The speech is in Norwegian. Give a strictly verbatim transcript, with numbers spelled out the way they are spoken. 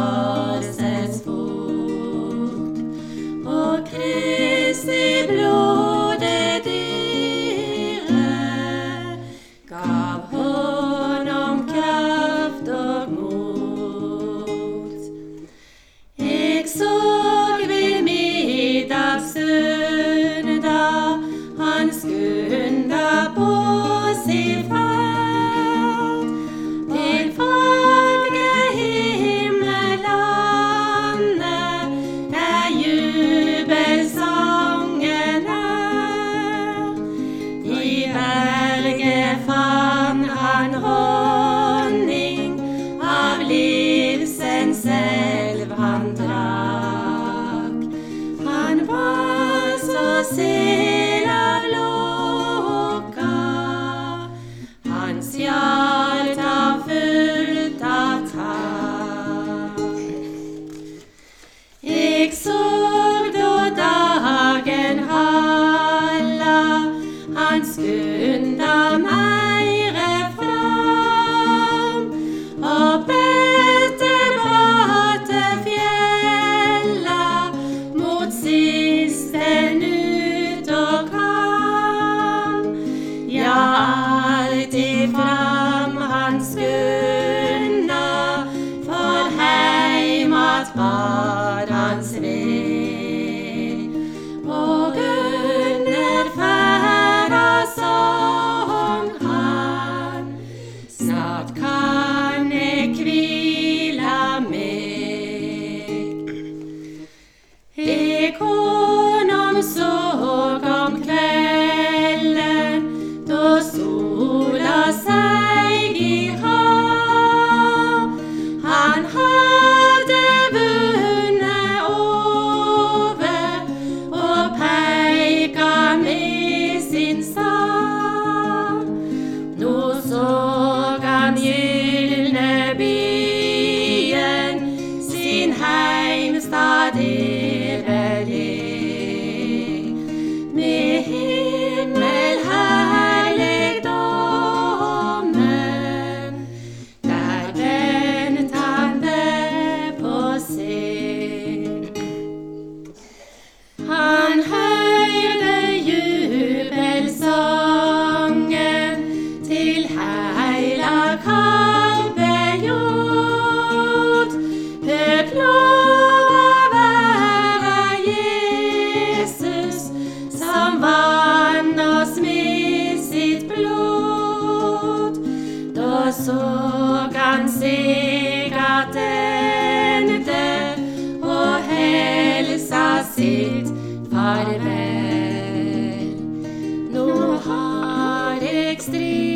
korsets fot, og Kristi blod det dyre gav hånd om kraft og mot. Jeg såg ved middagsstund da han skunda på sin ferd til fagre himmellandet, der jubelsangen er. I berget fann han honning av livsens elv han drakk. Han var så selavlokka, hans hjerte fullt av takk. Jeg såg da dagen halla, han skunda meire fram, og bette bratte fjella mot sisten ut og kam. Ja, alltid fram han skunda, for heim at bar hans vei. Og under ferda sang han, snart kan jeg hvila meg. Jeg honum såg om kvelden, da sola seig i hav. Han hadde vunnet over og peika med sin stav. Nå såg han gylne byen, sin heimstad evig, med himmelherligdommen, der vent han det på seg. Han hørte jubelsangen til heila kampen gjort. Høg lova være Jesus, som vann oss med sitt blod. Da såg han seg attende og helsa sitt farvel. Nå har jeg strid